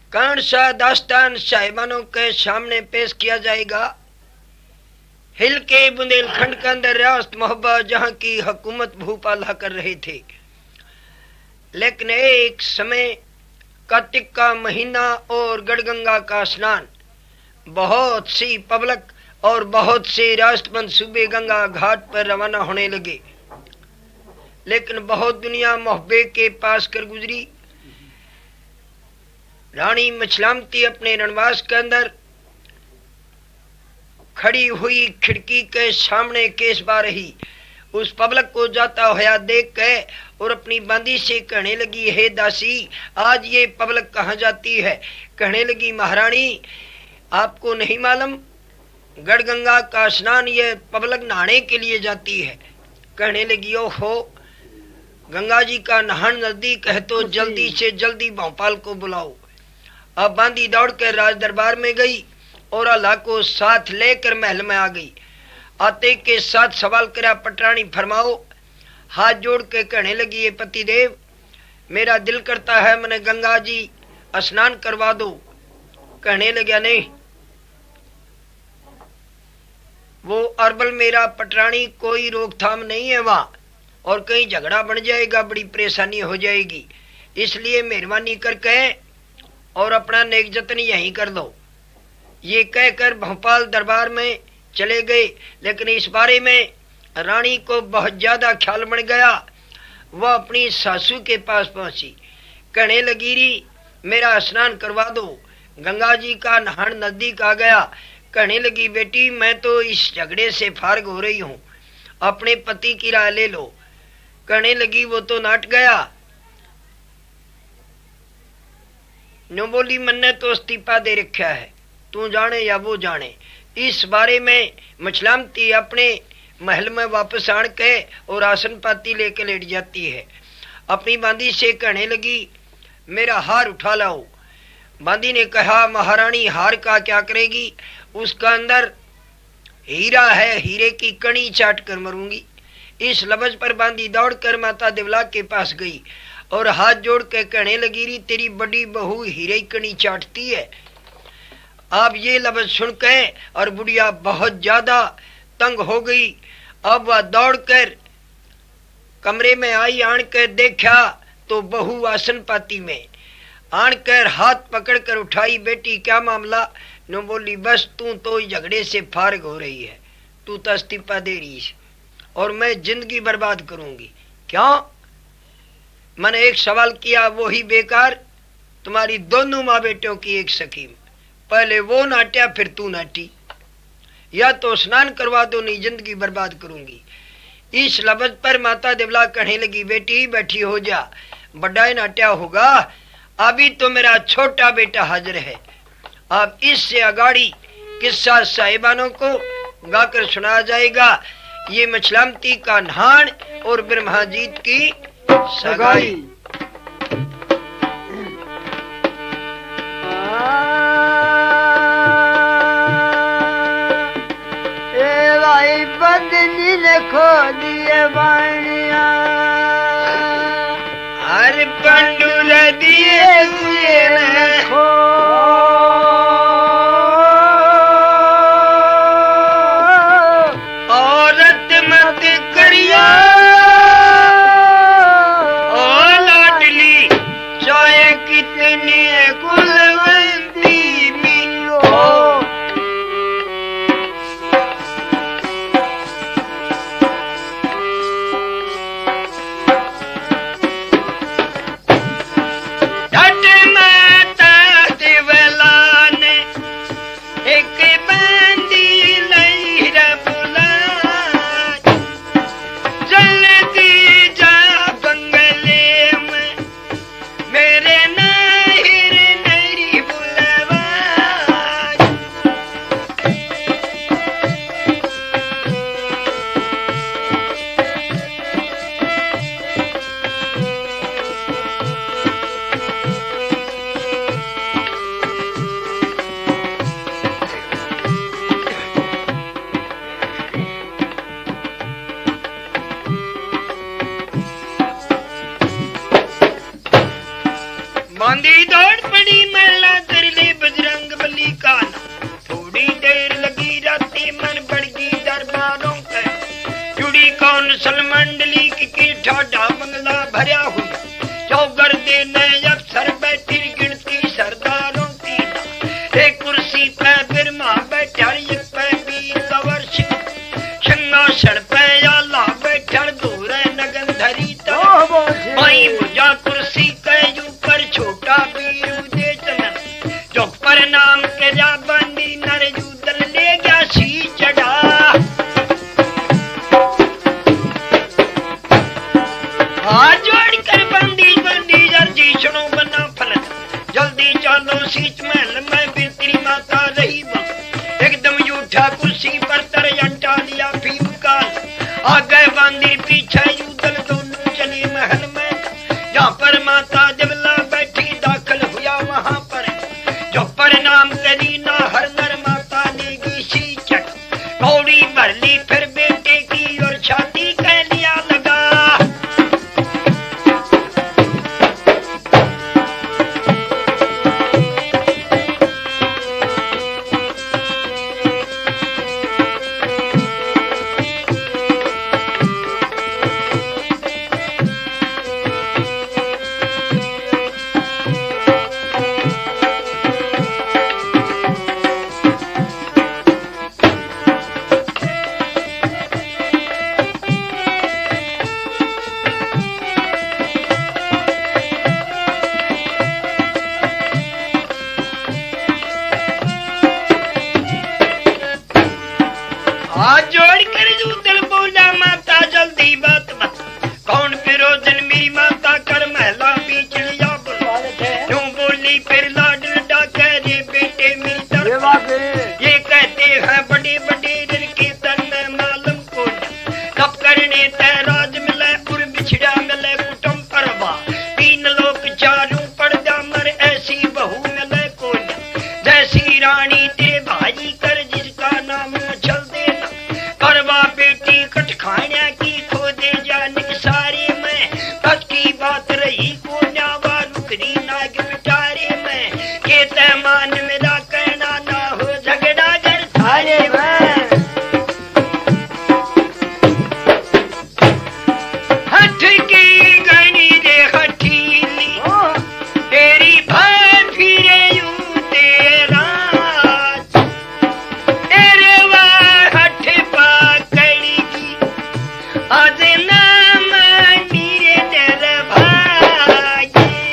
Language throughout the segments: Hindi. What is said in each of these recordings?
कौन सा दास्तान साहिबानों के सामने पेश किया जाएगा? हिल के बुंदेलखंड के अंदर रियासत मोहब्बत जहां की हुकूमत भूपाला कर रहे थे, लेकिन एक समय कार्तिक का महीना और गढ़गंगा का स्नान, बहुत सी पब्लिक और बहुत से रियासतमंद सूबे गंगा घाट पर रवाना होने लगे। लेकिन बहुत दुनिया मोहब्बे के पास कर गुजरी। रानी मछलामती अपने रणवास के अंदर खड़ी हुई खिड़की के सामने केस बा रही। उस पब्लिक को जाता हुआ देख के और अपनी बांदी से कहने लगी, हे दासी, आज ये पब्लिक कहाँ जाती है? कहने लगी, महारानी, आपको नहीं मालूम, गढ़गंगा का स्नान ये पब्लिक नहाने के लिए जाती है। कहने लगी, ओहो, गंगा जी का नहान नजदीक है तो जल्दी से जल्दी भोपाल को बुलाओ। अब बांदी दौड़ कर राज दरबार में गई और अल्लाह को साथ लेकर महल में आ गई। आते के साथ सवाल करा, पटरानी फरमाओ। हाथ जोड़ के कहने लगी, ये पतिदेव, मेरा दिल करता है मैंने गंगा जी स्नान करवा दो। कहने लगा, नहीं, वो अरबल मेरा पटरानी, कोई रोकथाम नहीं है वहां, और कहीं झगड़ा बन जाएगा, बड़ी परेशानी हो जाएगी, इसलिए मेहरबानी करके और अपना नेक जतन यहीं कर दो। ये कहकर भोपाल दरबार में चले गए। लेकिन इस बारे में रानी को बहुत ज्यादा ख्याल बन गया। वह अपनी सासू के पास पहुंची, कहने लगी, री मेरा स्नान करवा दो, गंगा जी का नहान नजदीक आ गया। कहने लगी, बेटी, मैं तो इस झगड़े से फारग हो रही हूँ, अपने पति की राय ले लो। कहने लगी, वो तो नाट गया। नो बोली, मैंने तो इस्तीफा दे रखा है, तू जाने या वो जाने। इस बारे में मछलामती अपने महल में वापस आन के और आसन पाती लेके लेट जाती है। अपनी बांदी से कहने लगी, मेरा हार उठा लाओ। बांदी ने कहा, महारानी, हार का क्या करेगी? उसका अंदर हीरा है, हीरे की कणी चाट कर मरूंगी। इस लफ्ज पर बांदी दौड़कर माता देवला के पास गई और हाथ जोड़ के कहने लगी, री तेरी बड़ी बहू हीरे कणी चाटती है। अब ये लफ्ज सुन के और बुढ़िया बहुत ज्यादा तंग हो गई। अब वह दौड़कर कमरे में आई, आन कर देखा तो बहू आसन पाती में। आन कर हाथ पकड़ कर उठाई, बेटी क्या मामला? नो बोली, बस तू तो झगड़े से फारग हो रही है, तू तो इस्तीफा दे रही है और मैं जिंदगी बर्बाद करूंगी। क्यों? मैंने एक सवाल किया, वो ही बेकार। तुम्हारी दोनों माँ बेटों की एक स्कीम, पहले वो नाट्या फिर तू नाटी, या तो स्नान करवा दो, नहीं जिंदगी बर्बाद करूंगी। इस लफ्ज पर माता देवला कहने लगी, बेटी बैठी हो जा, बड़ा नाट्या होगा, अभी तो मेरा छोटा बेटा हाजिर है। अब इससे अगाड़ी किस्सा साहिबानों को गाकर सुनाया जाएगा। ये मछलामती का नहान और ब्रह्माजीत की सगाई। भाई बदनी ने खो दिए बाणिया, हर पंडुल दिए खो, औरत मत करिया ओ लाडली, चाहे कितनी कुलवंती मिलो। भरा हुआ चौगर देने अफसर बैठी गिनती सरदारों की एक कुर्सी पे बिरमा बैठा एक पे बीर कवर सिंहासन पे आला बैठा दूर नगन धरी माई बुझा कुर्सी के ऊपर छोटा बीर दे चलन जो प्रणाम के जा बंदी नर युदल ले गया सी चढ़ा हाथ जोड़कर बंदी बंदी जर्जी सुनो बना फलन जल्दी चलो सीच महल में बिरती माता रही एकदम उठा कुर्सी पर तर अंटा लिया भीम काल आगे बंदी पीछे युदल दोनों चले महल में जहाँ पर माता जबला बैठी दाखिल हुआ वहाँ पर जो प्रणाम करी ना हर नर माता ने सी चक कौड़ी भर ली फिर बेटे की और छाती कह लिया लगा ये कहते हैं बड़े बड़े दिल के तन में मालूम को तब करने तैराज मिले और बिछड़ा मिले कुटुम परवा तीन लोग चारों पर्दा मर ऐसी बहू मिले को जैसी रानी तेरे भाई कर जिसका नाम चल देना परवा बेटी कट खाने की खो दे जाने सारे में कच की बात रही को न्यावा रुकरी नाग पिटारे में के तैमान मेरा कहना ना हो झगड़ा कर थारे में हठ की गणी रे हठीली तेरी भाई फिरे यूं तेरा तेरे वाह हठ पकड़ी की आज नाम नीरे तेरे भाई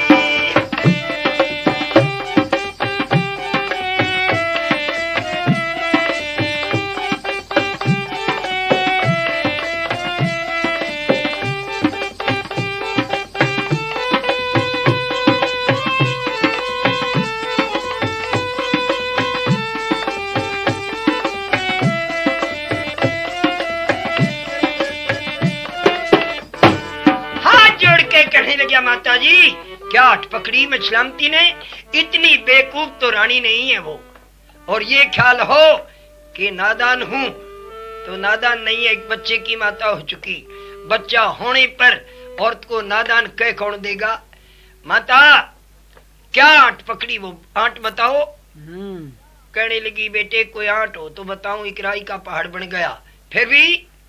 कहने लगा माता जी क्या हट पकड़ी मछलामती ने इतनी बेवकूफ तो रानी नहीं है वो और ये ख्याल हो कि नादान हूँ तो नादान नहीं है एक बच्चे की माता हो चुकी बच्चा होने पर औरत को नादान कह कौन देगा माता क्या आंट पकड़ी वो आंट बताओ कहने लगी बेटे कोई आंट हो तो बताऊं इकराई का पहाड़ बन गया फिर भी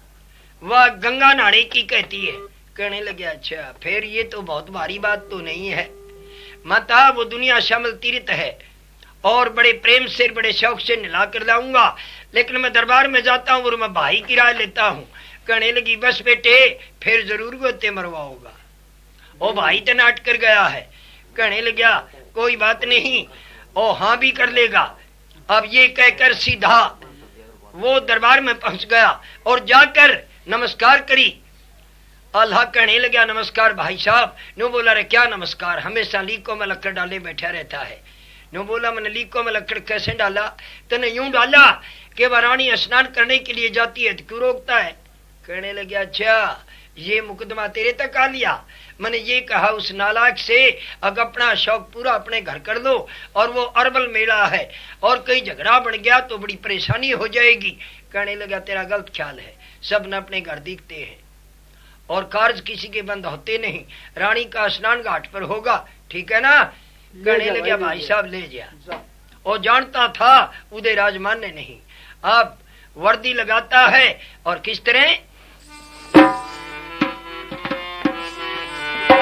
वह गंगा नहाने की कहती है कहने लगे अच्छा फिर ये तो बहुत भारी बात तो नहीं है माता वो दुनिया शामिल तीर्थ है और बड़े प्रेम से बड़े शौक से नहला कर लाऊंगा लेकिन मैं दरबार में जाता हूँ और मैं भाई की राय लेता हूँ कहने लगी बस बेटे फिर जरूर गोते मरवाओगा ओ भाई तो नाट कर गया है कहने लगा कोई बात नहीं ओ हाँ भी कर लेगा अब ये कहकर सीधा वो दरबार में पहुंच गया और जाकर नमस्कार करी अल्लाह कहने लगा नमस्कार भाई साहब नो बोला रे क्या नमस्कार हमेशा लीको में लकड़ डाले बैठा रहता है नो बोला मैंने लीको में लकड़ कैसे डाला तने यूं डाला कि वाराणी स्नान करने के लिए जाती है तो क्यों रोकता है कहने लगे अच्छा ये मुकदमा तेरे तक आ लिया मैंने ये कहा उस नालायक से अगर अपना शौक पूरा अपने घर कर लो और वो अरबल मेला है और कहीं झगड़ा बन गया तो बड़ी परेशानी हो जाएगी कहने लगा तेरा गलत ख्याल है सब न अपने घर दिखते हैं और कार्य किसी के बंद होते नहीं रानी का स्नान घाट पर होगा ठीक है ना कहने लगे भाई साहब ले जा और जानता था उदय राज मानने नहीं अब वर्दी लगाता है और किस तरह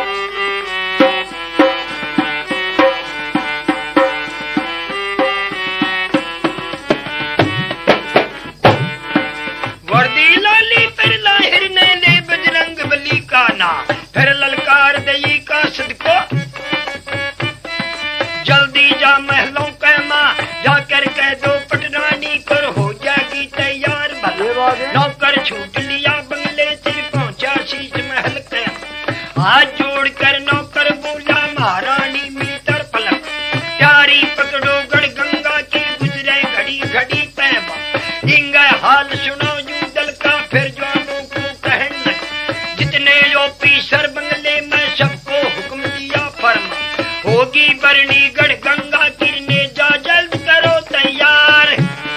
जल्दी जा महलों के माँ जाकर कह दो पटरानी कर हो जाएगी तैयार भला नौकर छूट लिया बंगले से पहुंचा शीश महल के हाथ जोड़कर नौकर बोला महारानी मिली तर पलक प्यारी पकड़ो गढ़ गंगा की गुजरे घड़ी घड़ी पैबा इंगा हाल सुनो जूदल का फिर जवानों को कहने जितने योपी सर बंगले में सबको हुक्म दिया फरमा होगी बरनी गढ़ गंगा गिरने जा जल्द करो तैयार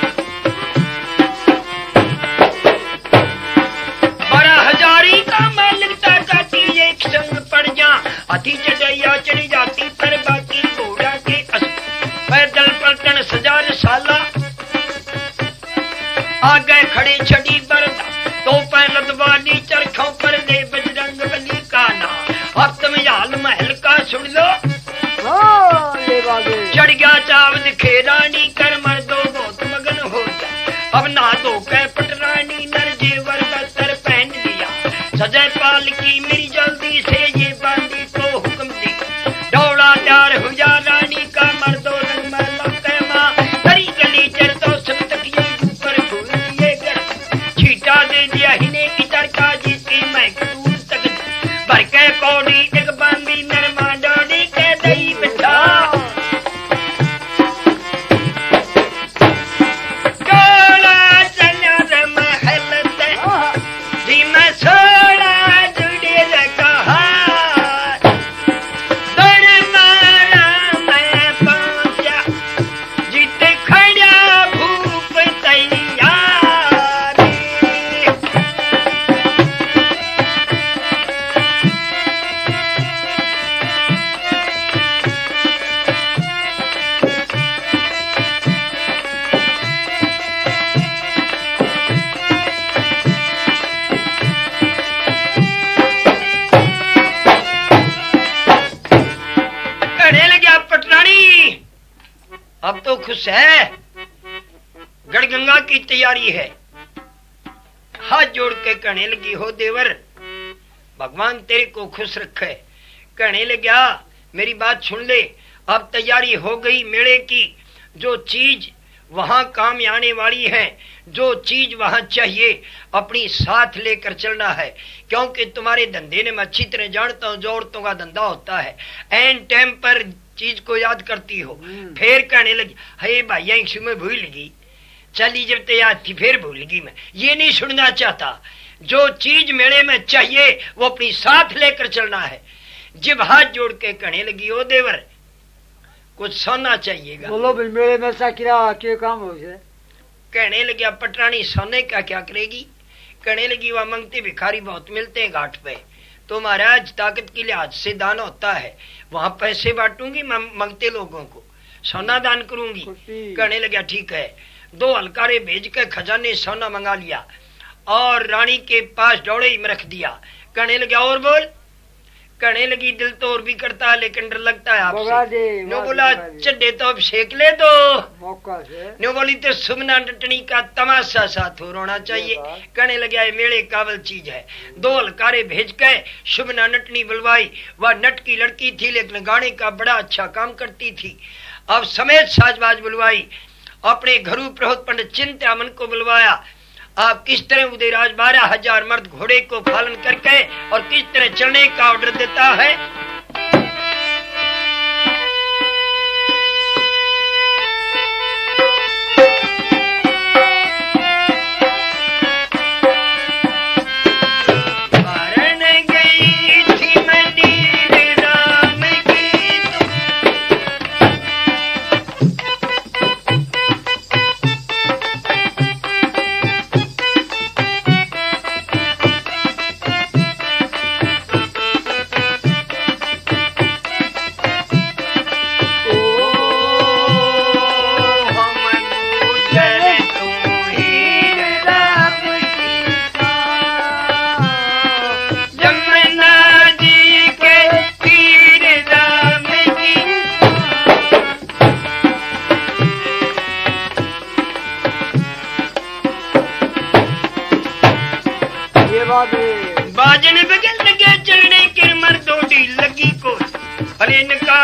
बड़ा हजारी का मैं लगता जाती एक संग पड़ जा अति चढ़ैया चढ़ी जाती पर बाकी घोड़ा के पैदल पलटन सजार साला आ गए खड़े छड़ी बरदा तो पैलत वाली चरखों पर ले बजरंग बली का नाम अब तुम याल महल का सुन लो चढ़ गया चावद खेरानी कर मर दो बहुत मगन हो जा अब ना दो कह पटरानी नर जेवर का सर पहन लिया सजय पाल की मेरी जल्दी से ये बांदी को हुक्म दी दौड़ा प्यार हुआ रानी का मर दो रंग महला कैमा हरी गली चर तो सब तक ये ऊपर फूल दिए कर छीटा दे दिया हिने की तरका जिसकी मैं दूर तक भर के कौड़ी एक बांदी नरमा डोडी के दही बिठा अब तो खुश है गढ़गंगा की तैयारी है हाथ जोड़ के कहने लगी हो देवर भगवान तेरे को खुश रखे कहने लगा मेरी बात सुन ले अब तैयारी हो गई मेले की जो चीज वहां काम आने वाली है जो चीज वहां चाहिए अपनी साथ लेकर चलना है क्योंकि तुम्हारे धंधे ने मैं अच्छी तरह जानता हूँ जो औरतों का धंधा होता है एन टाइम पर चीज को याद करती हो फिर कहने लगी हे भाई एक में भूल गई चली जब तैयार थी फिर भूल गई मैं ये नहीं सुनना चाहता जो चीज मेले में चाहिए वो अपनी साथ लेकर चलना है जब हाथ जोड़ के कहने लगी ओ देवर कुछ सोना चाहिएगा बोलो भाई मेरे में सा क्या काम हो जाए कहने लगी पटरानी सोने का क्या करेगी कहने लगी वह मंगते भिखारी बहुत मिलते हैं घाट पे तो महाराज ताकत के लिहाज से दान होता है वहां पैसे बांटूंगी मंगते लोगों को सोना दान करूंगी कहने लगा ठीक है 2 हलकारे भेज कर खजाने सोना मंगा लिया और रानी के पास डोड़े में रख दिया कहने लगा और बोल कहने लगी दिल तो और भी करता है लेकिन डर लगता है आपसे नो बोला चड्डे तो अब सेक ले दो मौका से नो बोली तो सुमना नटनी का तमाशा साथ हो रोना चाहिए कहने लगा ये मेरे काबल चीज है 2 हलकारे भेज के सुमना नटनी बुलवाई वह नट की लड़की थी लेकिन गाने का बड़ा अच्छा काम करती थी अब समेत साजबाज बुलवाई अपने घरू प्रहोत पंडित चिंतामन को बुलवाया आप किस तरह उदयराज 12,000 मर्द घोड़े को पालन करके और किस तरह चलने का ऑर्डर देता है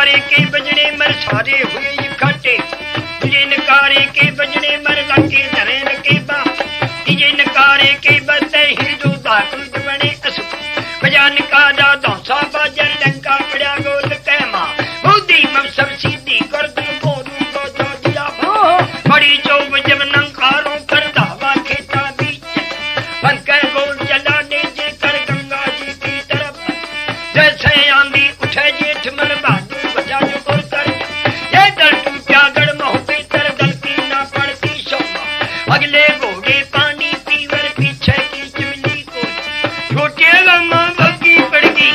नकारे के बजने मर सारे हुए इकट्ठे, तुझे नकारे के बजने मर लगे धरेन के बा, तुझे नकारे के बजते हिंदू दाकुद बने असु, बजान का दा दौसा बाजर लंका पड़ा गोल कहमा, बुद्धि मम सब सीधी कर दूं बोलूं को जो दिया बड़ी चौब जब नंकारों कर दावा खेता बीच, बन कर गोल चला दे जे कर गंगा जी की तरफ, जैसे आंधी उठे जेठ मर बहादुर बजा जो और कर, ये दल टूटा गढ़ मोह भीतर गलती ना पड़ती शोभा, अगले घोड़े पानी पीवर पीछे की चुली को, छोटे लम्मा बग्गी पड़ गई,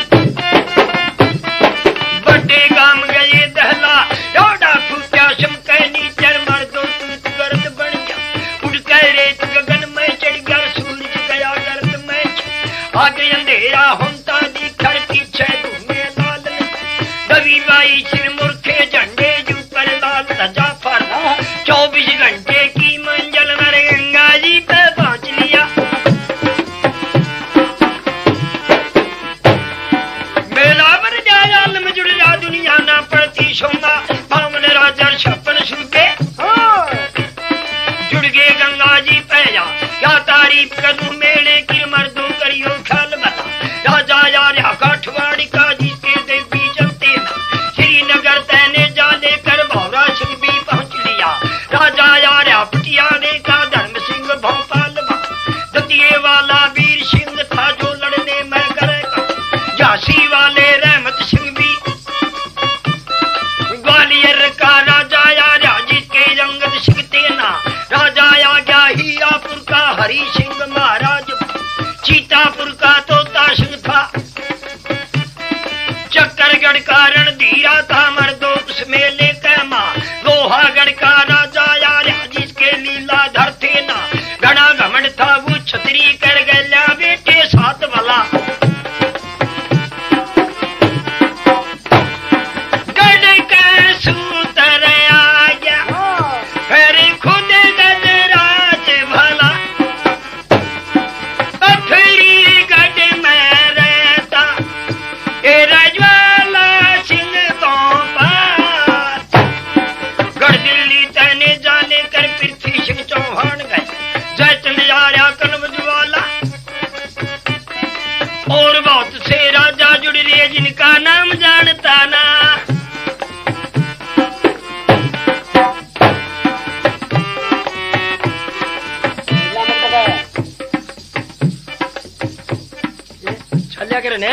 बड़े गाम गए दहला, डोडा फूटा शमके नीचर मर दो तूत गर्द बन गया, उड़ के रेत गगन में चढ़ गया, सूरज गया गर्द में, आगे अंधेरा होता दिखर पीछे धूमे लाल, दबी बाई सिर मुर्खे झंडे ऊपर लाल ध्वजा फहरा, 24 घंटे की मंजिल नर गंगा जी पे पहुंच लिया, मेला पर जाया आलम जुड़ जा दुनिया ना पड़ती शोमा, पावन राजा छप्पन सुनके जुड़ गए गंगा जी पे जा, क्या तारीफ करूं मेले की मर्दों करियो ख्याल बता, राजा यार काठवाड़ी का जिसके देवी चलते श्रीनगर तैने जा लेकर भौरा सिंह भी पहुंच लिया, राजा यार पटिया का धर्म सिंह भोपाल दतिये वाला वीर सिंह था जो लड़ने में करेगा, झांसी वाले रहमत सिंह भी, ग्वालियर का राजा यार जिसके रंगत सिंह तेना, राजा या गया हियापुर का हरि सिंह महाराज, चीतापुर का तोता सिंह था, चक्करगढ़ का रणधीरा था मर्दो उस मेले कहमा, लोहागढ़ का राजा यार जिसके लीलाधर थे ना, घना घमंड था वो छतरी कर गया बेटे साथ भला, गढ़ का सूतर आ गया फिर खुद गजराज भला, पथरी गढ़ में रहता ए रजवाला सिंह तो पार, गढ़ दिल्ली तैने जाने कर पृथ्वी सिंह चौहान गए, जयचंद यारा कनवज वाला और बहुत से राजा जुड़ रहे जिनका नाम जानता ना, चलिया करने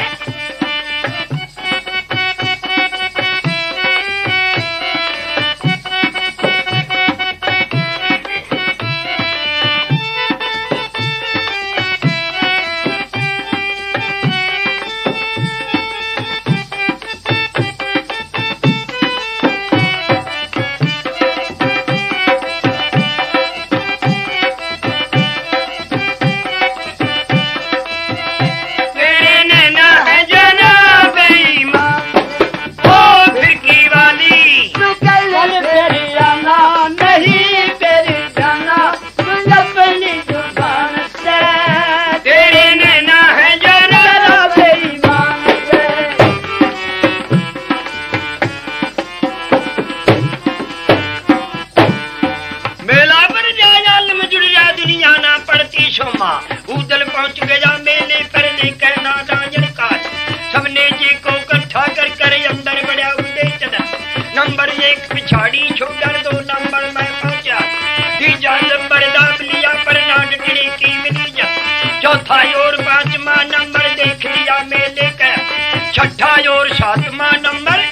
उदल पहुंच गया मेले पर लेकर नारायण का, सबने जी को इकट्ठा कर कर अंदर बढ़ा उदय चला, नंबर 1 पिछाड़ी छोड़ 2 नंबर में पहुंचा, तीजा नंबर दाब लिया पर नाडकड़ी की मिली जा, चौथा और 5वां नंबर देख लिया मेले का, छठा और 7वां नंबर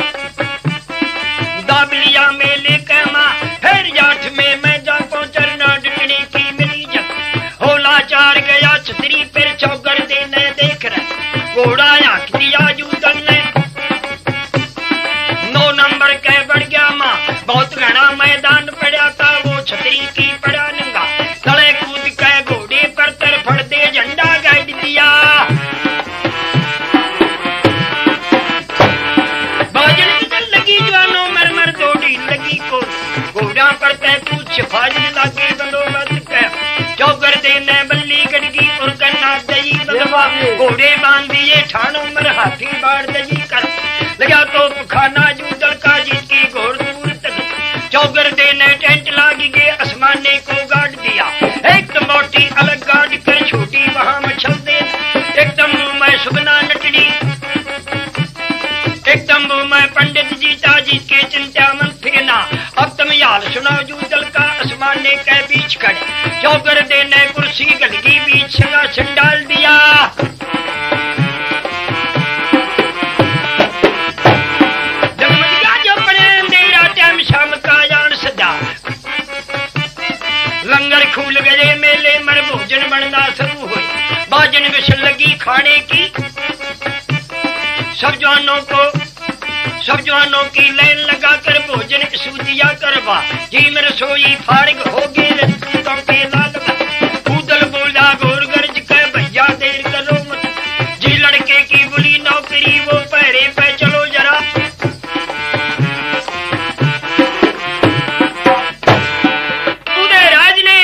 दाब लिया मेले का मां, फिर 8वें में जा पहुंचा नाडकड़ी की मिली जा, होला चार गया छतरी पर चौगर देने देख रहे, घोड़ा आंख दिया जूदल ने, 9 नंबर के बढ़ गया मां, बहुत घना मैदान पड़ा था वो छतरी की पड़ा नंगा, तले कूद के घोड़े पर तर फड़ दे झंडा गाड़ दिया, बाजन निकल लगी जवानों मर मर दौड़ी लगी को, घोड़ा पर तय पूछ फाजी लागे बंदोबस्त के, चौगर देने बल्ली गड़गी और करना दई बदवा, घोड़े बांध दिए ठाणों मर हाथी बाढ़ दई कर लगा तो खाना हाल सुनाओ जू दल का आसमाने के बीच खड़े चौगर देने कुर्सी गलगी बीच सिंहासन डाल दिया जगमगिया जो पड़े अंधेरा टाइम शाम का जान सदा लंगर खुल गए मेले मर भोजन बनना शुरू हुए बाजन विसल लगी खाने की सब जवानों की लाइन लगाकर भोजन सूदिया करवा जी में रसोई फारिग होगी रसूतों के लाल कूदल बोला गोर गर्ज के भैया देर करो मत जी लड़के की बुली नौकरी वो पहरे पे चलो जरा उदयराज ने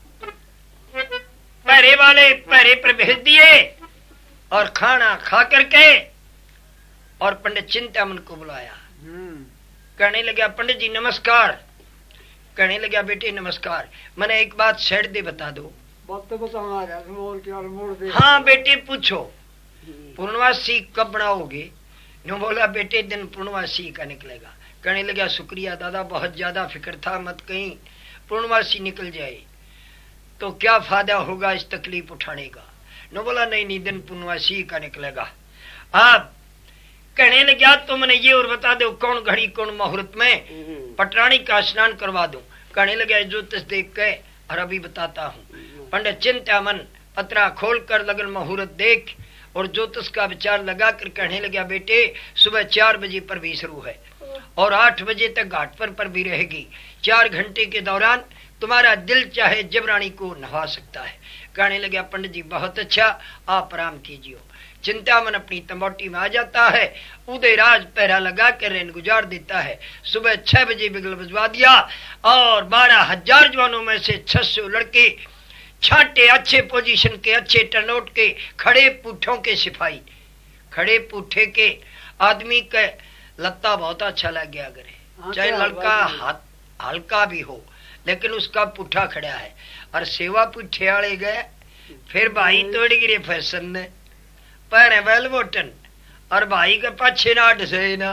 पहरे वाले पहरे पर भेज दिए और खाना खा करके और पंडित चिंतामन को बुलाया कहने लगा पंडित जी नमस्कार कहने लगा बेटे नमस्कार मैंने एक बात सेठ दे बता दो बात तो बताओ हाँ बेटे पूछो पूर्णवासी कब बनाओगे नो बोला बेटे दिन पूर्णवासी का निकलेगा कहने लगा शुक्रिया दादा बहुत ज्यादा फिक्र था मत कहीं पूर्णवासी निकल जाए तो क्या फायदा होगा इस तकलीफ उठाने का नो बोला नहीं दिन पूर्णवासी का निकलेगा आप कहने लगा तो मैंने ये और बता दो कौन घड़ी कौन मुहूर्त में पटरानी का स्नान करवा दूं कहने लगा ज्योतिष देख के और अभी बताता हूँ पंडित चिंतामन पत्रा खोल कर लगन मुहूर्त देख और ज्योतिष का विचार लगा कर कहने लगा बेटे सुबह 4 बजे पर भी शुरू है और 8 बजे तक घाट पर भी रहेगी 4 घंटे के दौरान तुम्हारा दिल चाहे जबरानी को नहा सकता है कहने लगा पंडित जी बहुत अच्छा आप आराम कीजिए चिंतामन अपनी तंबोटी में आ जाता है उदयराज पहरा लगा कर रेन गुजार देता है सुबह 6 बजे बिगल बजवा दिया और 12,000 जवानों में से 600 लड़के छाटे अच्छे पोजीशन के अच्छे टर्नआउट के खड़े पुठों के सिपाही खड़े पुठे के आदमी के लत्ता बहुत अच्छा लग गया करे चाहे लड़का हाथ हल्का भी हो लेकिन उसका पुठा खड़ा है और सेवा पुठे वाले गए फिर भाई तोड़ गिरे फैशन ने पैरे बैल बोटन और भाई के पाछे ना डसे ना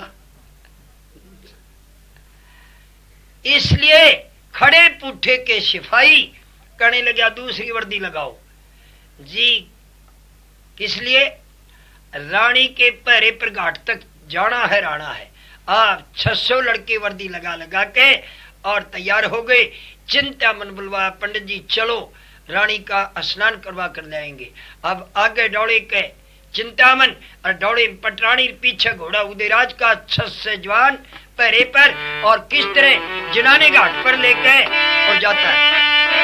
इसलिए खड़े पुठे के सिपाही कहने लगा दूसरी वर्दी लगाओ जी किस लिए रानी के पहरे पर घाट तक जाना है राणा है आप 600 लड़के वर्दी लगा के और तैयार हो गए चिंतामन बुलवाया पंडित जी चलो रानी का स्नान करवा कर लाएंगे अब आगे दौड़े के चिंतामन और दौड़े पटरानी पीछे घोड़ा उदयराज का 600 जवान पहरे पर और किस तरह जिनाने घाट पर लेके और जाता है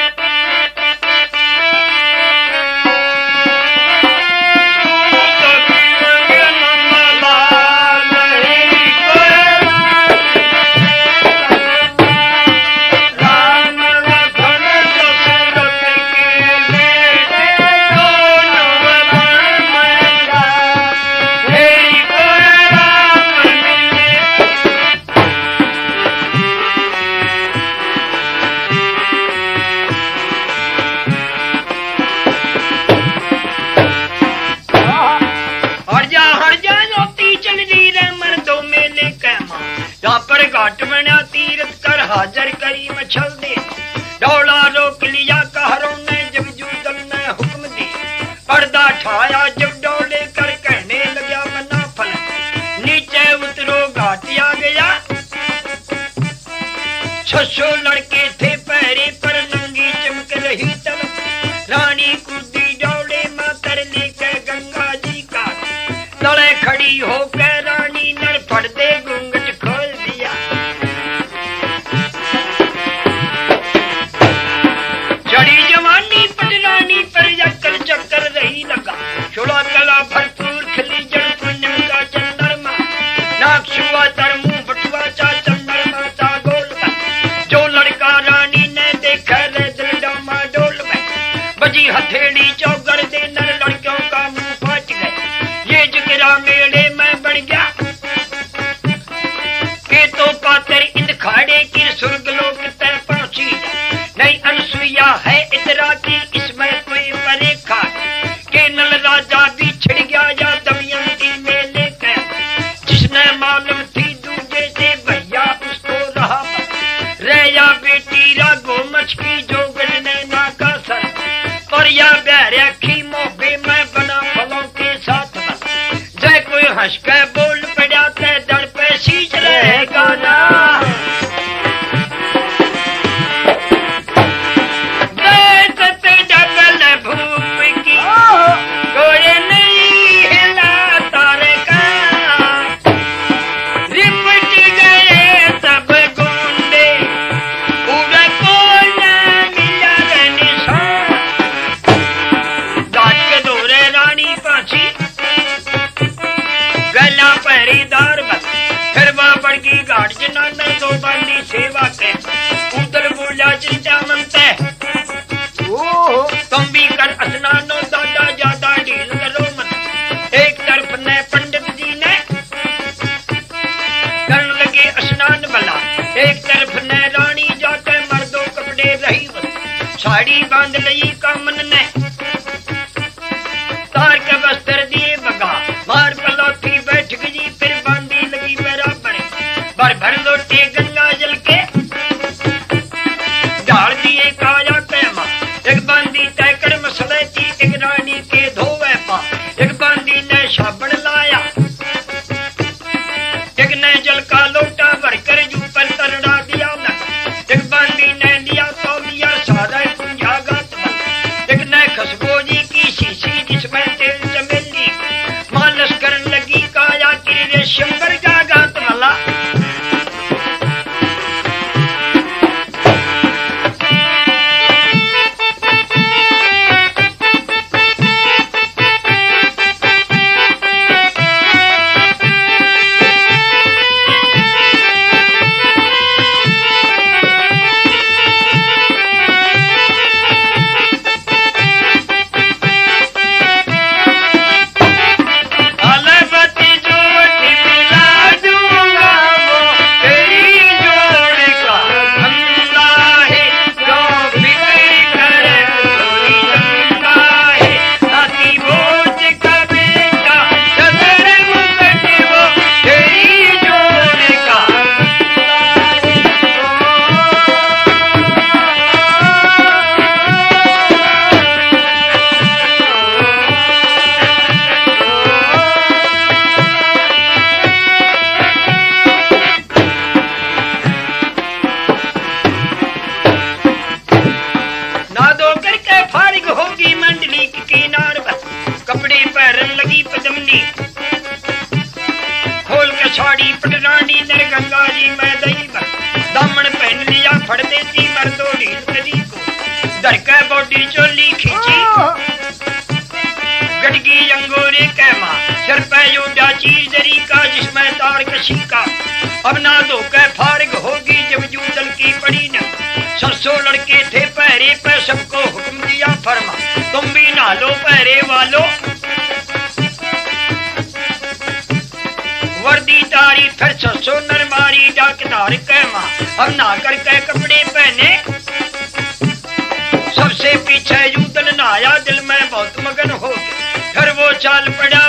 घाट बना तीरथ कर हाजर करी मछल दे डोला रोक लिया कहरों ने जब जूदल ने हुक्म दी पर्दा ठाया जब डोले कर कहने लगा मना फल नीचे उतरो घाट आ गया 600 लड़के थे पहरे पर नंगी चमक रही तल रानी कूदी डोले मातर लेकर गंगा जी का तले खड़ी होकर रानी नर पर्दे घूंघट खोल दिया चढ़ी जवानी पटरानी पर यक्कर चक्कर रही लगा छोड़ा कला भरपूर खिली जड़ पुण्य का चंद्रमा नाक छुआ तर मुंह बटुआ चा चंद्रमा चा गोल जो लड़का रानी ने देखा रे दिल डामा डोल में बजी हथेली चौगर दे नर लड़कियों का मुंह फाट गए ये जिगरा मेले में बढ़ गया के तो पातर इन खाड़े की सुर्ग लोक तय पहुंची नहीं अनसुईया है इतरा की इसमें कोई परेखा के नल राजा भी छिड़ गया या दमयंती में लेकर जिसने मालूम थी दूजे से भैया उसको रहा रे बेटी रागो मचकी जोगन ने ना का सर पर या ब्यारे अखी मोबे मैं बना फलों के साथ जय कोई हंस के बोल पड़ा ते दड़ पे सींच रहेगा ना घाट जनाना तो बांधी सेवा के उधर बोला चिंता मनते तुम भी कर स्नानो दादा ज्यादा ढील करो मत एक तरफ ने पंडित जी ने करने लगे स्नान भला एक तरफ ने रानी जाके मर्दों कपड़े रही साड़ी बांध लई कामन ने तार के वस्त्र दिए बगा मार पलौठी बैठ गई फिर बांधी लगी बराबर भर भर लोटे गंगा जल के डाल दिए काया पैमा एक बांधी तय कर मसलती एक रानी के धोवे पा एक बांधी ने साबण लाया एक ने जल का लोटा भर कर जू पर तरड़ा दिया न एक बांधी ने लिया तो लिया सारा कुंजा गात एक ने खसबोजी की शीशी जिसमें तेल चमेली मालस करने लगी काया कि शंकर का गात वाला साड़ी पटरानी नर गंगा जी मैं दही दामन पहन लिया फड़ देती मर्दो ढील कदी को धर के बॉडी चोली खींची गटगी अंगोरे कैमा सर पे योडा चीज दरी का जिसमें तार कशी का अब ना दो के फारिग होगी जब जूतल की पड़ी न 700 लड़के थे पहरे पे सबको हुक्म दिया फरमा तुम भी ना लो पहरे वालों वर्दी तारी फिर 600 नर मारी डाकदार कैमा अब ना करके कपड़े पहने सबसे पीछे यूदल नहाया दिल में बहुत मगन हो गया फिर वो चाल पड़ा